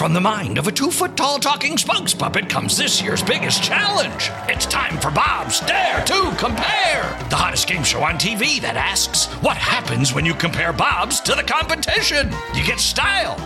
From the mind of a 2-foot-tall talking spokes puppet comes this year's biggest challenge. It's time for Bob's Dare to Compare, the hottest game show on TV that asks, what happens when you compare Bob's to the competition? You get style.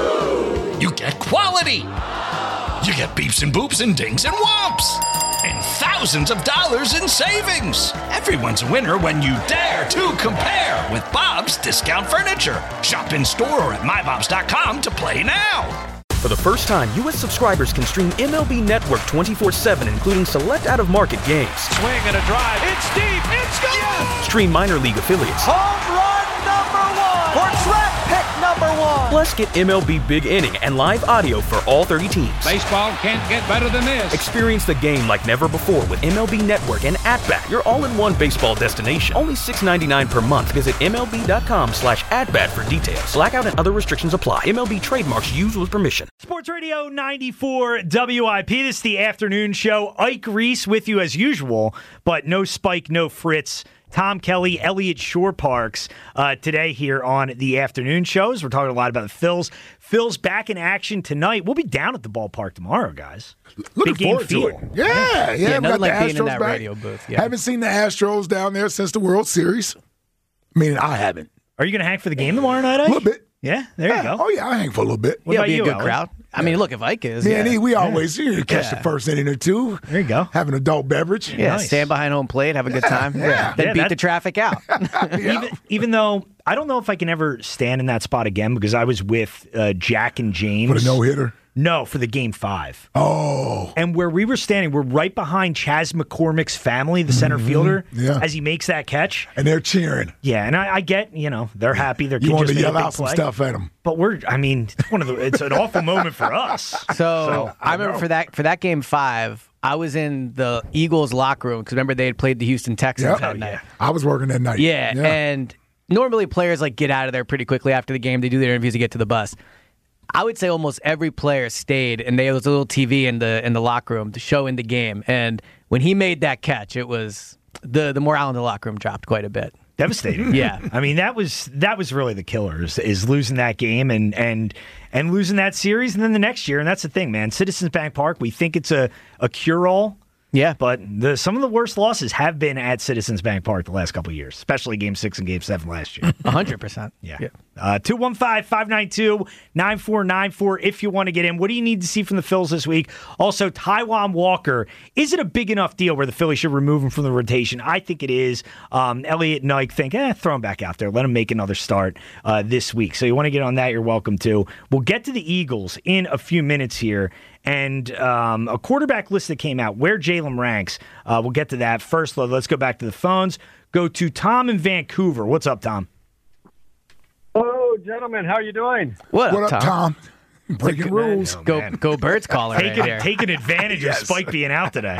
You get quality. You get beeps and boops and dings and whomps. And thousands of dollars in savings. Everyone's a winner when you dare to compare with Bob's Discount Furniture. Shop in store or at mybobs.com to play now. For the first time, U.S. subscribers can stream MLB Network 24/7, including select out-of-market games. Swing and a drive. It's deep. It's gone. Yes! Stream minor league affiliates. Home run number 1. Or track pick number 1. Plus, get MLB Big Inning and live audio for all 30 teams. Baseball can't get better than this. Experience the game like never before with MLB Network and At-Bat, your all-in-one baseball destination. Only $6.99 per month. Visit MLB.com/atbat for details. Blackout and other restrictions apply. MLB trademarks used with permission. Sports Radio 94 WIP. This is the afternoon show. Ike Reese with you as usual, but no Spike, no Fritz. Tom Kelly, Elliot Shore Parks today here on the afternoon shows. We're talking a lot about the Phils. Phils back in action tonight. We'll be down at the ballpark tomorrow, guys. Looking forward to it. Yeah. We got nothing like the being in Astros that back. radio booth. Yeah. Haven't seen the Astros down there since the World Series. I mean, I haven't. Are you going to hang for the game tomorrow night, Ike? A little bit. Yeah, there you go. Oh, yeah, I hang for a little bit. What about be you, a good Alex? crowd. I mean, look, if Ike is. Me and we always catch the Yeah. first inning or two. There you go. Have an adult beverage. Yeah, Nice. stand behind home plate, have a good time. Yeah. Then Yeah, beat that- the traffic out. Even though I don't know if I can ever stand in that spot again because I was with Jack and James. For the no-hitter. No, for the Game 5. Oh. And where we were standing, we're right behind Chas McCormick's family, the center fielder, Yeah. as he makes that catch. And they're cheering. Yeah, and I get, they're happy. Their You kid want just to made a yell big out some play. stuff at them. But it's an awful moment for us. So I remember know. for that game 5, I was in the Eagles locker room because remember they had played the Houston Texans that night. I was working that night. Yeah, and normally players get out of there pretty quickly after the game. They do their interviews to get to the bus. I would say almost every player stayed, and there was a little TV in the locker room to show in the game. And when he made that catch, it was the morale in the locker room dropped quite a bit. Devastating. Yeah. I mean, that was really the killer is losing that game and losing that series, and then the next year. And that's the thing, man. Citizens Bank Park, we think it's a cure-all. Yeah. But some of the worst losses have been at Citizens Bank Park the last couple of years, especially Game 6 and Game 7 last year. 100%. Yeah. 215-592-9494 if you want to get in. What do you need to see from the Phils this week? Also, Taijuan Walker. Is it a big enough deal where the Phillies should remove him from the rotation? I think it is. Elliot and Ike think, throw him back out there. Let him make another start this week. So you want to get on that, you're welcome to. We'll get to the Eagles in a few minutes here. And a quarterback list that came out, where Jalen ranks. We'll get to that. First, let's go back to the phones. Go to Tom in Vancouver. What's up, Tom? Hello, gentlemen. How are you doing? What What up, Tom? Breaking rules. Go Birds caller right here. Taking advantage of Spike being out today.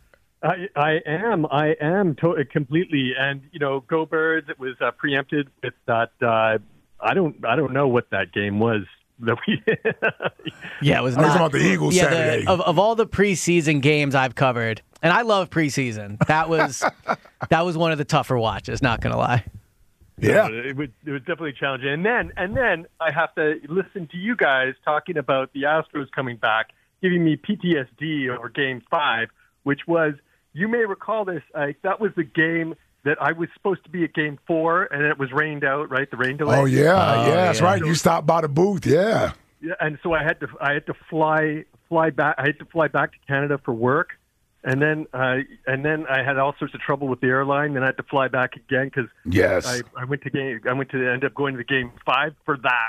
I am completely. And Go Birds. It was preempted with that. I don't know what that game was. That we Yeah, it was I was not. talking about the Eagles Saturday. Of all the preseason games I've covered, and I love preseason. That was one of the tougher watches. Not gonna lie. Yeah. it was definitely challenging. And then I have to listen to you guys talking about the Astros coming back, giving me PTSD over Game 5, which was, you may recall this, that was the game that I was supposed to be at Game 4, and it was rained out, right? The rain delay. Oh, yeah. That's yeah. right. You stopped by the booth. Yeah. Yeah, and so I had to fly back. I had to fly back to Canada for work, and then I had all sorts of trouble with the airline. Then I had to fly back again because Yes. I went to end up going to the Game 5 for that.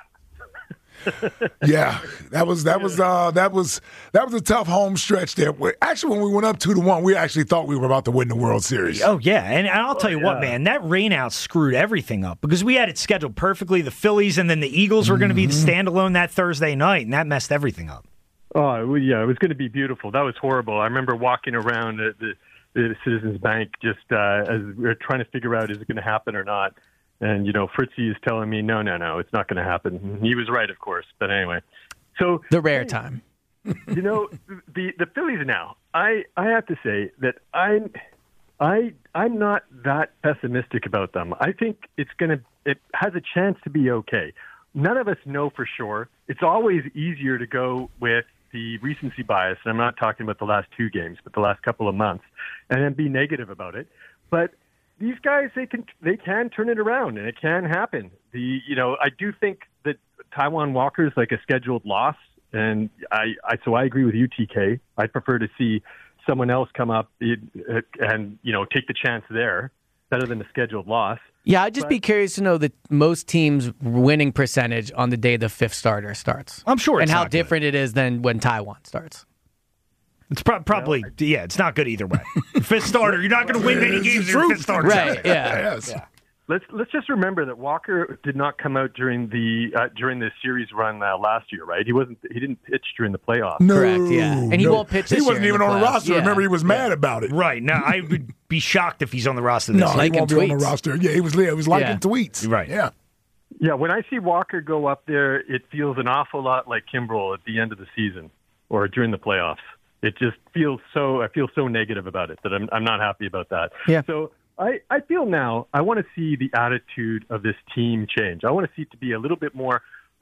Yeah, that was a tough home stretch there. Actually, when we went up 2-1, we actually thought we were about to win the World Series. Oh, yeah. And I'll tell you what, man, that rain out screwed everything up because we had it scheduled perfectly. The Phillies and then the Eagles were going to be the standalone that Thursday night, and that messed everything up. Oh, yeah, it was going to be beautiful. That was horrible. I remember walking around the Citizens Bank just as we were trying to figure out, is it going to happen or not? And, Fritzy is telling me, no, it's not going to happen. He was right, of course. But anyway. So The rare time. the Phillies now, I have to say that I'm not that pessimistic about them. I think it has a chance to be okay. none of us know for sure. It's always easier to go with the recency bias, and I'm not talking about the last 2 games, but the last couple of months, and then be negative about it. But these guys, they can turn it around, and it can happen. I do think that Taijuan Walker is like a scheduled loss, and so I agree with you, TK. I'd prefer to see someone else come up and take the chance there, better than a scheduled loss. Yeah, I'd just be curious to know the most teams' winning percentage on the day the 5th starter starts. I'm sure it's and how not different it is than when Taijuan starts. It's probably, it's not good either way. 5th starter, you're not going to win many games with your 5th starter. Right, yeah. Yes. Yeah. Let's just remember that Walker did not come out during the series run last year, right? He didn't pitch during the playoffs. No, Correct, yeah. And he won't pitch this He wasn't year even in on the playoffs. roster. Yeah. Remember, he was mad about it. Right. Now, I would be shocked if he's on the roster this No, year. he won't be on the tweets. roster. Yeah, he was liking tweets. Right. Yeah. Yeah, when I see Walker go up there, it feels an awful lot like Kimbrel at the end of the season or during the playoffs. It just feels I feel so negative about it that I'm not happy about that. Yeah. So I feel now I want to see the attitude of this team change. I want to see it to be a little bit more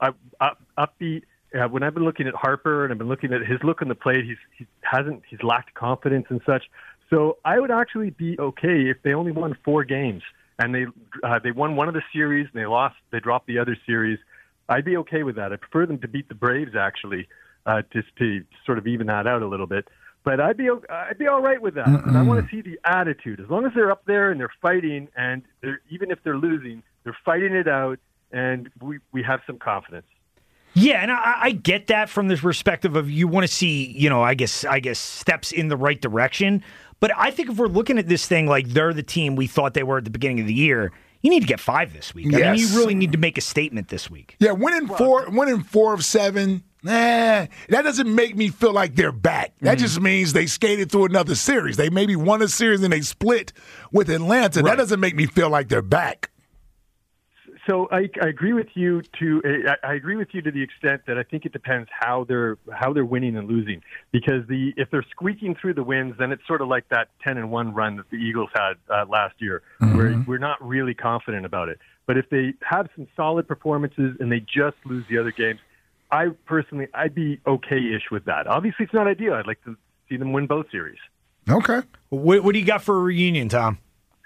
upbeat. When I've been looking at Harper and I've been looking at his look on the plate, he's lacked confidence and such. So I would actually be okay if they only won 4 games and they won one of the series and they dropped the other series. I'd be okay with that. I prefer them to beat the Braves actually, just to sort of even that out a little bit. But I'd be all right with that. And I want to see the attitude. As long as they're up there and they're fighting, and even if they're losing, they're fighting it out, and we have some confidence. Yeah, and I get that from the perspective of you want to see, I guess steps in the right direction. But I think if we're looking at this thing like they're the team we thought they were at the beginning of the year, you need to get 5 this week. I mean, you really need to make a statement this week. Yeah, winning 4 of 7. That doesn't make me feel like they're back. That just means they skated through another series. They maybe won a series and they split with Atlanta. Right. That doesn't make me feel like they're back. So I agree with you to the extent that I think it depends how they're winning and losing. Because if they're squeaking through the wins, then it's sort of like that 10-1 run that the Eagles had last year, where we're not really confident about it. But if they have some solid performances and they just lose the other games, I'd be okay-ish with that. Obviously, it's not ideal. I'd like to see them win both series. Okay. What do you got for a reunion, Tom?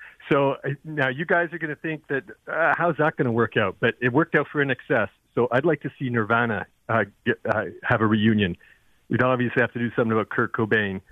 So now you guys are going to think that how's that going to work out? But it worked out for INXS. So I'd like to see Nirvana have a reunion. We'd obviously have to do something about Kurt Cobain.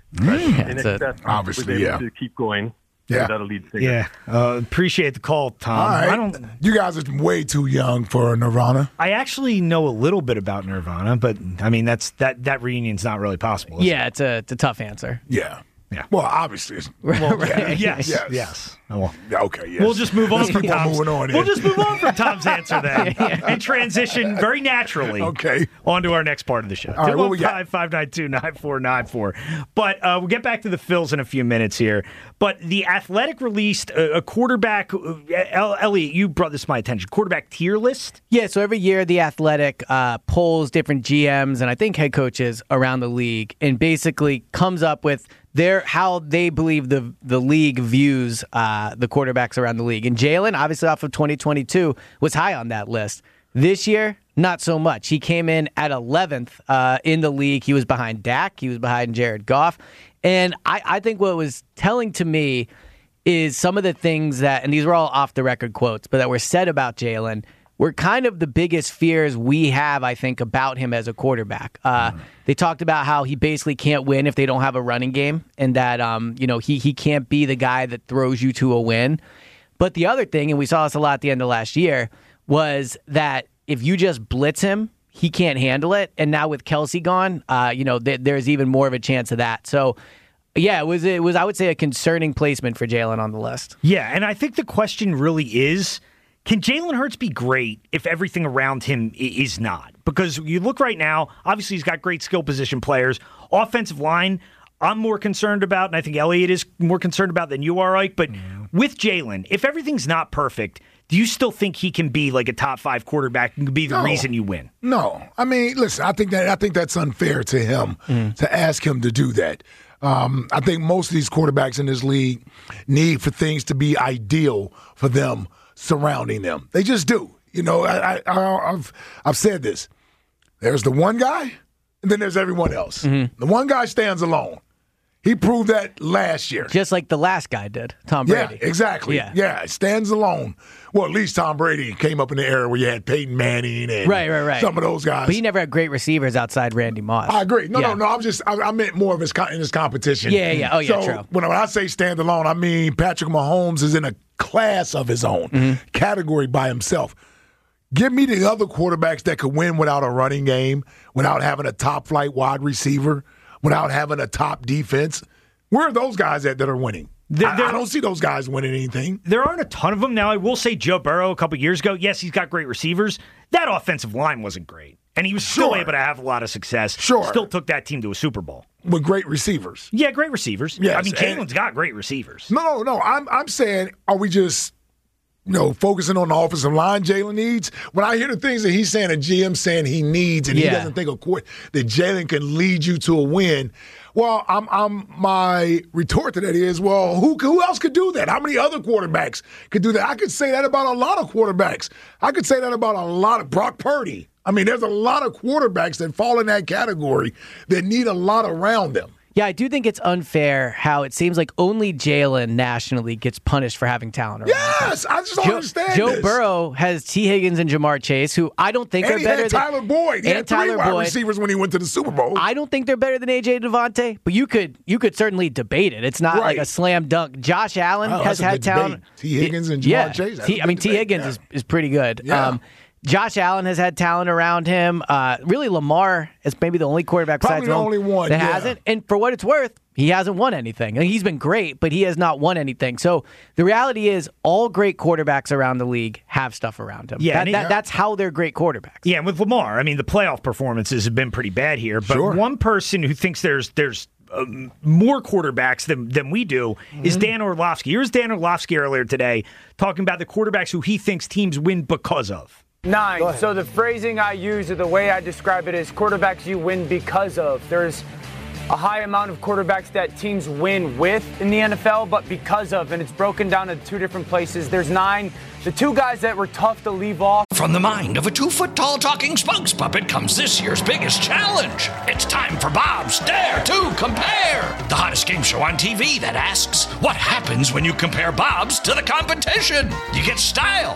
INXS obviously, was able to keep going. Yeah. Without a lead singer. Yeah. Appreciate the call, Tom. All right. You guys are way too young for Nirvana. I actually know a little bit about Nirvana, but I mean that reunion's not really possible. Yeah, it's a tough answer. Yeah. Yeah. Well, obviously. Right. Yes. Oh, well. Okay. Yes. We'll just move on from Tom's. We'll just move on from Tom's answer then, and transition very naturally. Okay. On to our next part of the show. All right, what we got? 215-592-9494. But we'll get back to the Phils in a few minutes here. But the Athletic released a quarterback. Elliot, you brought this to my attention. Quarterback tier list. Yeah. So every year the Athletic polls different GMs and I think head coaches around the league, and basically comes up with how they believe the league views the quarterbacks around the league. And Jalen, obviously off of 2022, was high on that list. This year, not so much. He came in at 11th in the league. He was behind Dak. He was behind Jared Goff. And I think what was telling to me is some of the things that, and these were all off-the-record quotes, but that were said about Jalen were kind of the biggest fears we have, I think, about him as a quarterback. They talked about how he basically can't win if they don't have a running game, and that he can't be the guy that throws you to a win. But the other thing, and we saw this a lot at the end of last year, was that if you just blitz him, he can't handle it. And now with Kelsey gone, there's even more of a chance of that. So, yeah, it was I would say a concerning placement for Jalen on the list. Yeah, and I think the question really is, can Jalen Hurts be great if everything around him is not? Because you look right now, obviously he's got great skill position players. Offensive line, I'm more concerned about, and I think Elliot is more concerned about than you are, Ike. But with Jalen, if everything's not perfect, do you still think he can be like a top 5 quarterback and be the reason you win? No. I mean, listen, I think that's unfair to him to ask him to do that. I think most of these quarterbacks in this league need for things to be ideal for them surrounding them. They just do. You know, I've said this. There's the one guy, and then there's everyone else. The one guy stands alone. He proved that last year. Just like the last guy did, Tom Brady. Yeah, exactly. Yeah, stands alone. Well, at least Tom Brady came up in the era where you had Peyton Manning and right. some of those guys. But he never had great receivers outside Randy Moss. I agree. No. I meant more of in his competition. Yeah. Oh, yeah, so true. When I say stand alone, I mean Patrick Mahomes is in a class of his own, category by himself. Give me the other quarterbacks that could win without a running game, without having a top-flight wide receiver, without having a top defense. Where are those guys at that are winning? I don't see those guys winning anything. There aren't a ton of them. Now, I will say Joe Burrow a couple years ago, yes, he's got great receivers. That offensive line wasn't great. And he was still able to have a lot of success. Sure. Still took that team to a Super Bowl. With great receivers. Yeah, great receivers. Yes, I mean, Jalen's got great receivers. No. I'm saying, are we just focusing on the offensive line Jalen needs? When I hear the things that he's saying and GM saying he needs, and he doesn't think that Jalen can lead you to a win, well, my retort to that is, well, who else could do that? How many other quarterbacks could do that? I could say that about a lot of quarterbacks. I could say that about a lot of Brock Purdy. I mean, there's a lot of quarterbacks that fall in that category that need a lot around them. Yeah, I do think it's unfair how it seems like only Jalen nationally gets punished for having talent around him. Yes, I just don't understand Joe this. Burrow has T. Higgins and Jamar Chase, who I don't think are better than Tyler Boyd. He had three wide receivers when he went to the Super Bowl. I don't think they're better than A.J. Devontae, but you could certainly debate it. It's not like a slam dunk. Josh Allen has had talent. T. Higgins and Jamar Chase. T. Higgins is pretty good. Yeah. Josh Allen has had talent around him. Really, Lamar is maybe the only quarterback besides the only one that hasn't. And for what it's worth, he hasn't won anything. I mean, he's been great, but he has not won anything. So the reality is all great quarterbacks around the league have stuff around him. Yeah, that's how they're great quarterbacks. Yeah, and with Lamar, I mean, the playoff performances have been pretty bad here. But one person who thinks there's more quarterbacks than we do is Dan Orlovsky. Here's Dan Orlovsky earlier today talking about the quarterbacks who he thinks teams win because of. 9. So the phrasing I use or the way I describe it is quarterbacks you win because of. There's a high amount of quarterbacks that teams win with in the NFL, but because of, and it's broken down into 2 different places. There's 9. The 2 guys that were tough to leave off. From the mind of a 2-foot-tall talking spokes puppet comes this year's biggest challenge. It's time for Bob's Dare to Compare, the hottest game show on TV that asks, what happens when you compare Bob's to the competition? You get style.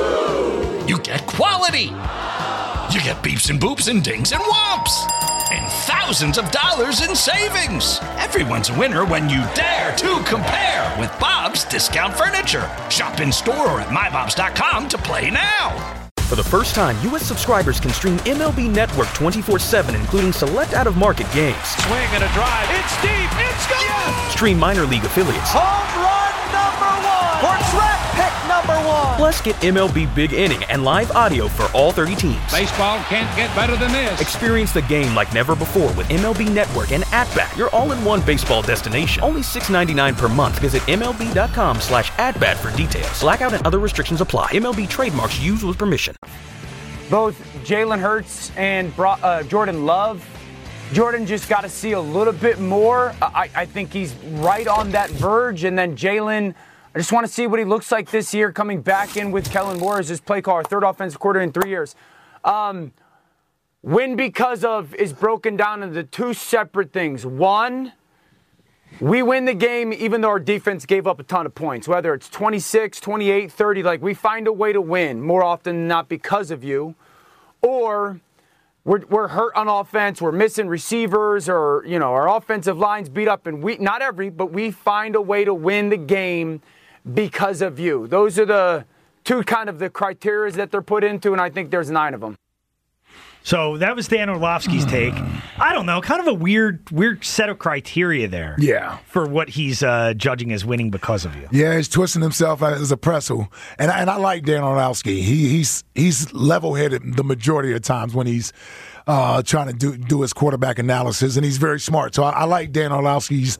You get quality. You get beeps and boops and dings and whomps. And thousands of dollars in savings. Everyone's a winner when you dare to compare with Bob's Discount Furniture. Shop in store or at mybobs.com to play now. For the first time, U.S. subscribers can stream MLB Network 24/7, including select out-of-market games. Swing and a drive. It's deep. It's gone. Yes. Stream minor league affiliates. Home run number 1. For track pick number 1. Plus, get MLB Big Inning and live audio for all 30 teams. Baseball can't get better than this. Experience the game like never before with MLB Network and At-Bat, your all-in-one baseball destination. Only $6.99 per month. Visit MLB.com/AtBat for details. Blackout and other restrictions apply. MLB trademarks used with permission. Both Jalen Hurts and Jordan Love. Jordan just got to see a little bit more. I think he's right on that verge. And then Jalen, I just want to see what he looks like this year coming back in with Kellen Moore as his play caller, 3rd offensive quarter in 3 years. Win because of is broken down into 2 separate things. 1, we win the game even though our defense gave up a ton of points, whether it's 26, 28, 30. Like, we find a way to win more often than not because of you. Or we're hurt on offense, we're missing receivers, or, our offensive line's beat up, and but we find a way to win the game because of you. Those are the 2 kind of the criteria that they're put into, and I think there's 9 of them. So that was Dan Orlovsky's take. I don't know, kind of a weird set of criteria there. Yeah. For what he's judging as winning because of you. Yeah, he's twisting himself as a pretzel. And I like Dan Orlovsky. He's level-headed the majority of the times when he's trying to do his quarterback analysis, and he's very smart. So I like Dan Orlovsky's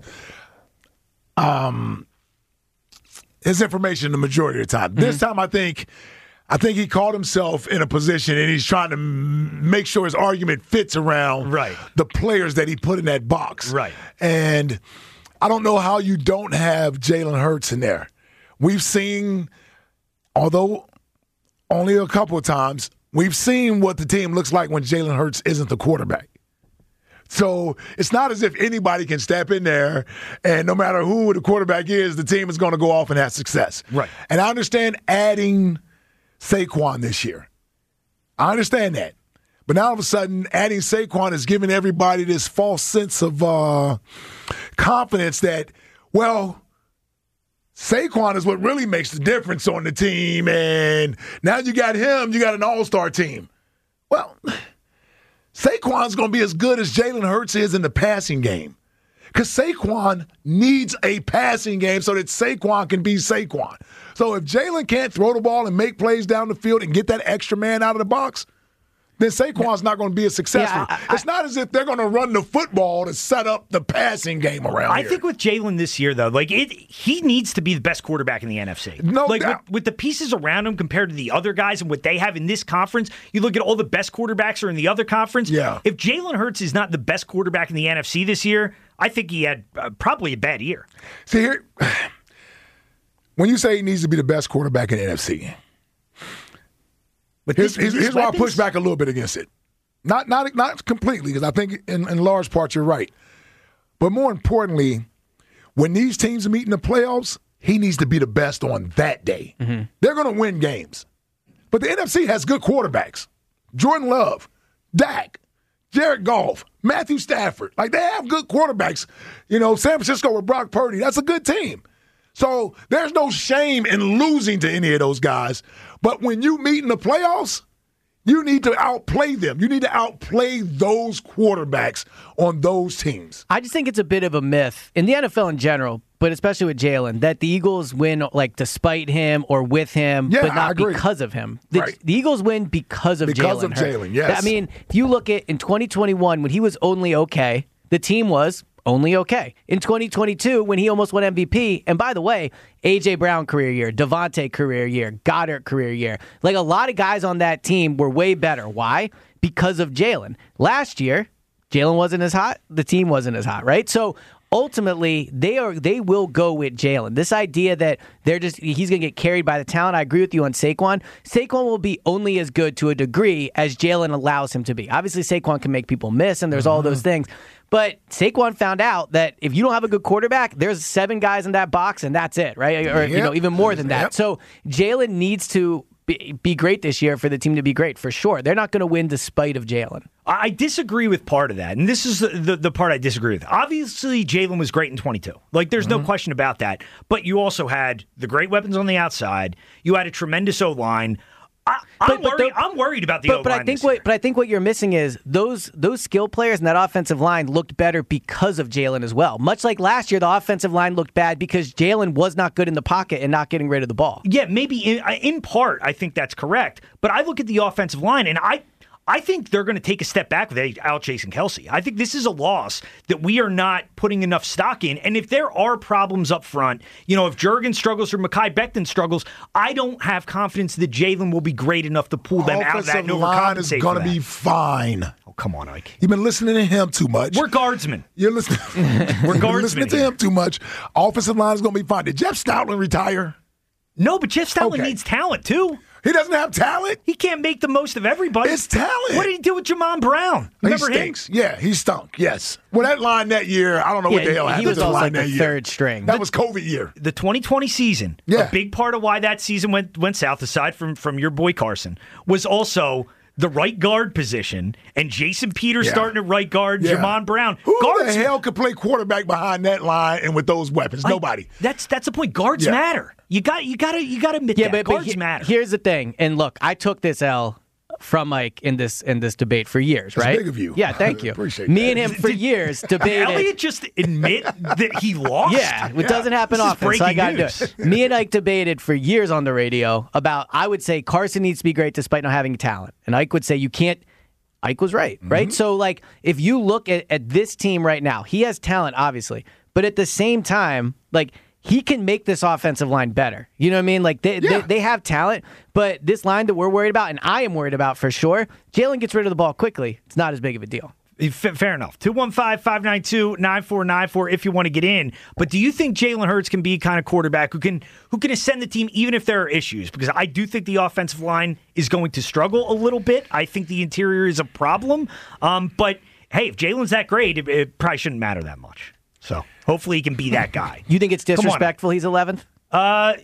his information the majority of the time. This time I think he caught himself in a position, and he's trying to make sure his argument fits around the players that he put in that box. Right. And I don't know how you don't have Jalen Hurts in there. We've seen, although only a couple of times. We've seen what the team looks like when Jalen Hurts isn't the quarterback. So it's not as if anybody can step in there and no matter who the quarterback is, the team is going to go off and have success. Right. And I understand adding Saquon this year. I understand that. But now all of a sudden, adding Saquon is giving everybody this false sense of confidence that, well, Saquon is what really makes the difference on the team. And now you got him, you got an all-star team. Well, Saquon's going to be as good as Jalen Hurts is in the passing game. Because Saquon needs a passing game so that Saquon can be Saquon. So if Jalen can't throw the ball and make plays down the field and get that extra man out of the box, then Saquon's not going to be as successful. It's not as if they're going to run the football to set up the passing game around here. I think with Jalen this year, though, he needs to be the best quarterback in the NFC. No doubt. With the pieces around him compared to the other guys and what they have in this conference, you look at all the best quarterbacks are in the other conference. Yeah. If Jalen Hurts is not the best quarterback in the NFC this year, I think he had probably a bad year. See, here, when you say he needs to be the best quarterback in the NFC, here's why I push back a little bit against it. Not completely, because I think in large part you're right. But more importantly, when these teams meet in the playoffs, he needs to be the best on that day. Mm-hmm. They're going to win games. But the NFC has good quarterbacks. Jordan Love, Dak, Jared Goff, Matthew Stafford. Like, they have good quarterbacks. You know, San Francisco with Brock Purdy, that's a good team. So there's no shame in losing to any of those guys. But when you meet in the playoffs, you need to outplay them. You need to outplay those quarterbacks on those teams. I just think it's a bit of a myth in the NFL in general, but especially with Jalen, that the Eagles win like despite him or with him, but not because of him. The Eagles win because of Jalen. Because of Jalen, yes. I mean, if you look at in 2021 when he was only okay, the team was only okay. In 2022, when he almost won MVP, and by the way, A.J. Brown career year, Devontae career year, Goddard career year. Like, a lot of guys on that team were way better. Why? Because of Jalen. Last year, Jalen wasn't as hot. The team wasn't as hot, right? So ultimately, they will go with Jalen. This idea that he's going to get carried by the talent, I agree with you on Saquon. Saquon will be only as good to a degree as Jalen allows him to be. Obviously, Saquon can make people miss, and there's all those things. But Saquon found out that if you don't have a good quarterback, there's 7 guys in that box, and that's it, right? Or even more than that. So Jalen needs to be great this year for the team to be great, for sure. They're not going to win despite of Jalen. I disagree with part of that, and this is the part I disagree with. Obviously, Jalen was great in 22. Like, there's no question about that. But you also had the great weapons on the outside. You had a tremendous O-line. I'm worried about the O-line. But I think what you're missing is those skill players in that offensive line looked better because of Jalen as well. Much like last year, the offensive line looked bad because Jalen was not good in the pocket and not getting rid of the ball. Yeah, maybe in part, I think that's correct. But I look at the offensive line, and I think they're going to take a step back without Jason Kelce. I think this is a loss that we are not putting enough stock in. And if there are problems up front, if Juergens struggles or Mekhi Becton struggles, I don't have confidence that Jalen will be great enough to pull them out of that and overcompensate. Line is going to be fine. Oh, come on, Ike. You've been listening to him too much. We're guardsmen. You're listening. We're guardsmen. Listening to him too much. Offensive line is going to be fine. Did Jeff Stoutland retire? No, but Jeff Stoutland needs talent, too. He doesn't have talent? He can't make the most of everybody. It's talent. What did he do with Jamon Brown? Remember he stinks. Him? Yeah, he stunk, yes. Well, that line that year, I don't know what the hell happened. He was to the also line like that the year. Third string. That was COVID year. The 2020 season, a big part of why that season went south, aside from your boy Carson, was also the right guard position, and Jason Peters starting at right guard, Jamon Brown. Who the hell could play quarterback behind that line and with those weapons? Nobody. That's the point. Guards matter. You got to admit that. Guards matter. Here's the thing, and look, I took this L from Mike in this debate for years, right? That's big of you. Yeah, thank you. Appreciate Me that. and him for years debated. Did Elliot just admit that he lost? Yeah, it doesn't happen often, so I got to do it. Me and Ike debated for years on the radio about, I would say Carson needs to be great despite not having talent, and Ike would say you can't. Ike was right, right? So, like, if you look at this team right now, he has talent, obviously, but at the same time, like, he can make this offensive line better. You know what I mean? Like, they have talent, but this line that we're worried about, and I am worried about for sure, Jalen gets rid of the ball quickly. It's not as big of a deal. Fair enough. 215-592-9494 if you want to get in. But do you think Jalen Hurts can be kind of quarterback who can ascend the team even if there are issues? Because I do think the offensive line is going to struggle a little bit. I think the interior is a problem. But, hey, if Jalen's that great, it probably shouldn't matter that much. So hopefully he can be that guy. You think it's disrespectful he's 11th? Not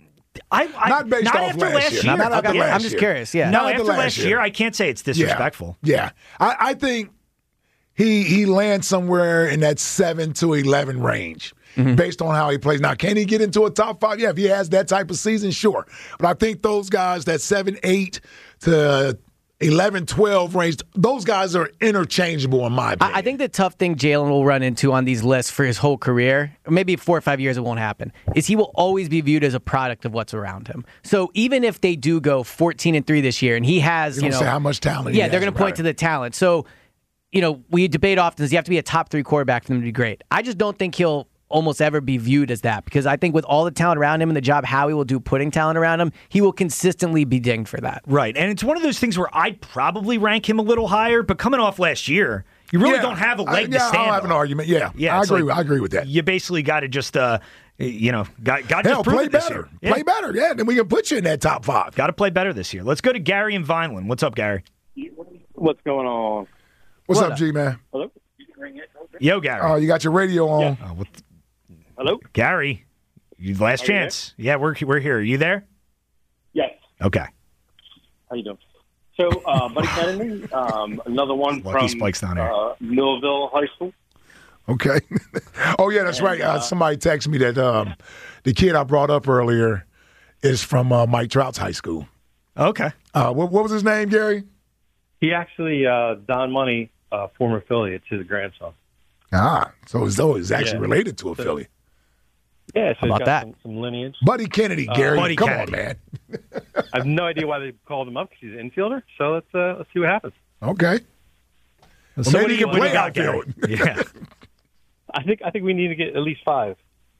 based off after last year. Not after last I'm just year. curious. Yeah. No, Not after last year, I can't say it's disrespectful. Yeah. I think he lands somewhere in that 7 to 11 range based on how he plays. Now, can he get into a top 5? Yeah, if he has that type of season, sure. But I think those guys, that 7, 8 to 11, 12 range, those guys are interchangeable in my opinion. I think the tough thing Jalen will run into on these lists for his whole career, maybe 4 or 5 years it won't happen, is he will always be viewed as a product of what's around him. So even if they do go 14-3 this year and he has, They're gonna say how much talent they're going to point to the talent. So, we debate often, does he have to be a top 3 quarterback for them to be great? I just don't think he'll almost ever be viewed as that, because I think with all the talent around him and the job Howie will do putting talent around him, he will consistently be dinged for that. Right, and it's one of those things where I'd probably rank him a little higher, but coming off last year, you really don't have a leg to stand on. I'll have an argument. Yeah, I agree with that. You basically got to just, got Hell, to play this better. year. Play better, then we can put you in that top 5. Got to play better this year. Let's go to Gary in Vineland. What's up, Gary? What's going on? What's up, G-Man? Hello? Yo, Gary. Oh, you got your radio on. Yeah. Hello? Gary, last chance. Yeah, we're here. Are you there? Yes. Okay. How you doing? So, Buddy Kennedy, another one Lucky from Spike's down here. Millville High School. Okay. Oh, yeah, that's right. Somebody texted me that the kid I brought up earlier is from Mike Trout's high school. Okay. What was his name, Gary? He actually, Don Money, former affiliate, his grandson. So he's actually related to a Philly. Yeah, so How about he's got some lineage. Buddy Kennedy, Gary. Buddy Come Kennedy. on, man. I have no idea why they called him up because he's an infielder. So let's see what happens. Okay. So maybe he can play outfield. Yeah. I think we need to get at least 5.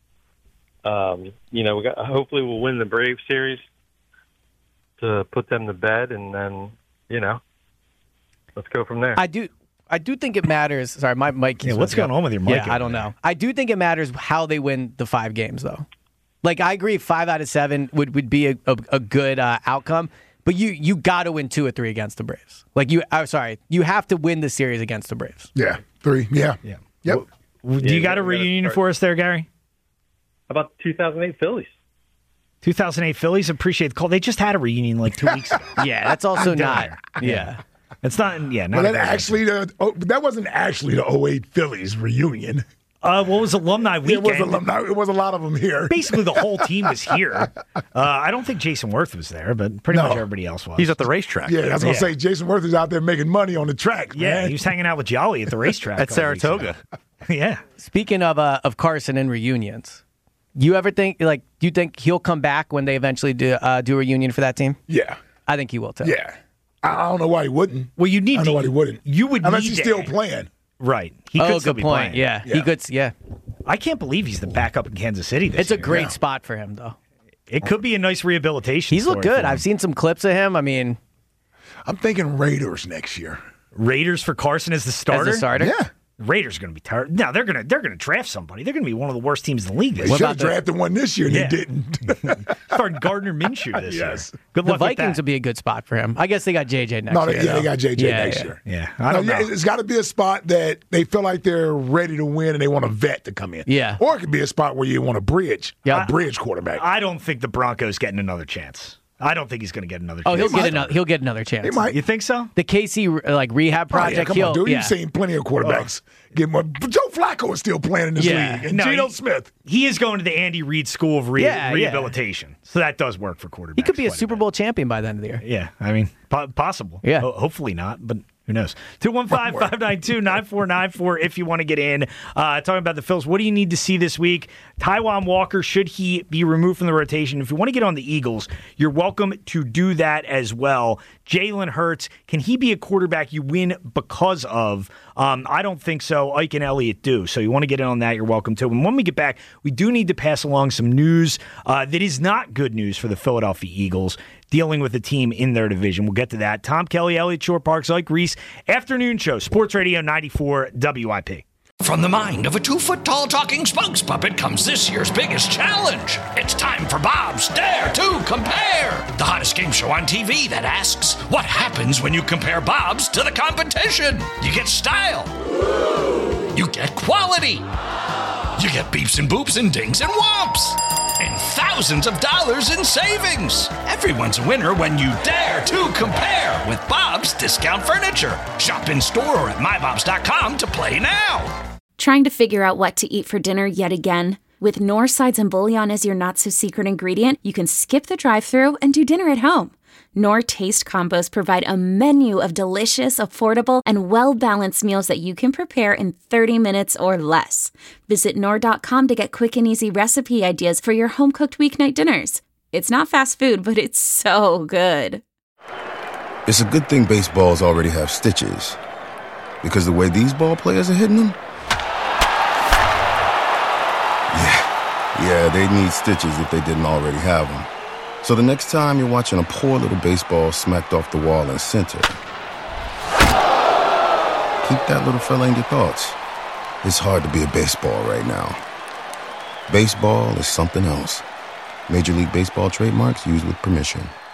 Hopefully we'll win the Braves series to put them to bed, and then let's go from there. I do think it matters. Sorry, my mic. What's going on with your mic? Yeah, I don't know. I do think it matters how they win the 5 games, though. Like, I agree, 5 out of 7 would be a good outcome. But you got to win 2 or 3 against the Braves. You have to win the series against the Braves. Yeah, 3. Yeah. Yep. Do you got a reunion for us there, Gary? How about the 2008 Phillies? 2008 Phillies, appreciate the call. They just had a reunion 2 weeks ago. Yeah, that's also not. Yeah. It's not. Yeah, not. Well, that wasn't actually the 08 Phillies reunion. What was alumni weekend? It was a lot of them here. Basically, the whole team was here. I don't think Jason Worth was there, but pretty much everybody else was. He's at the racetrack. Yeah, I was going to say, Jason Worth is out there making money on the track. Yeah, man. he was hanging out with Jolly at the racetrack. At Saratoga. Yeah. Speaking of Carson and reunions, you ever think, do you think he'll come back when they eventually do a reunion for that team? Yeah. I think he will, too. Yeah. I don't know why he wouldn't. Well, you need I don't know why he wouldn't. You would unless need he's to- still playing. Right. He could still good be point. playing. Yeah. He could. Yeah. I can't believe he's the backup in Kansas City this It's a year. great spot for him, though. It could be a nice rehabilitation. He's looked story good. for him. I've seen some clips of him. I mean, I'm thinking Raiders next year. Raiders for Carson as the starter. as a starter. Yeah. Raiders are going to be tired. No, they're going to draft somebody. They're going to be one of the worst teams in the league They this should year. have drafted one this year, and Yeah. they didn't. Starting Gardner Minshew this Yes. year. Good The luck Vikings with would be a good spot for him. I guess they got JJ next No, year. they though. got JJ Yeah, next yeah. year. that. Yeah, I don't know. It's got to be a spot that they feel like they're ready to win and they want a vet to come in. Yeah. Or it could be a spot where you want a bridge quarterback. I don't think the Broncos getting another chance. I don't think he's going to get another Oh, chance. he'll get another chance. They might. You think so? The KC rehab Oh, yeah, project. come on, dude. yeah. You've seen plenty of quarterbacks get more. But Joe Flacco is still playing in this Yeah. league. And No, Geno he- Smith. He is going to the Andy Reid School of Yeah, yeah. Rehabilitation. So that does work for quarterbacks. He could be a quite Super bit. Bowl champion by the end of the year. Yeah, I mean, possible. Yeah. Hopefully not, but who knows? 215-592-9494 if you want to get in. Talking about the Phils, what do you need to see this week? Taijuan Walker, should he be removed from the rotation? If you want to get on the Eagles, you're welcome to do that as well. Jalen Hurts, can he be a quarterback you win because of? I don't think so. Ike and Elliott do. So you want to get in on that, you're welcome to. And when we get back, we do need to pass along some news that is not good news for the Philadelphia Eagles. dealing with a team in their division. We'll get to that. Tom Kelly, Elliot Shore-Parks, Ike Reese, afternoon show, Sports Radio 94 WIP. From the mind of a 2-foot-tall talking spokes puppet comes this year's biggest challenge. It's time for Bob's Dare to Compare, the hottest game show on TV that asks, what happens when you compare Bob's to the competition? You get style. You get quality. You get beeps and boops and dings and whomps. And thousands of dollars in savings. Everyone's a winner when you dare to compare with Bob's Discount Furniture. Shop in store or at mybobs.com to play now. Trying to figure out what to eat for dinner yet again? With Knorr sides and bouillon as your not-so-secret ingredient, you can skip the drive-thru and do dinner at home. Knorr Taste Combos provide a menu of delicious, affordable, and well-balanced meals that you can prepare in 30 minutes or less. Visit Knorr.com to get quick and easy recipe ideas for your home-cooked weeknight dinners. It's not fast food, but it's so good. It's a good thing baseballs already have stitches, because the way these ball players are hitting them, yeah, they need stitches if they didn't already have them. So the next time you're watching a poor little baseball smacked off the wall in center, keep that little fella in your thoughts. It's hard to be a baseball right now. Baseball is something else. Major League Baseball trademarks used with permission.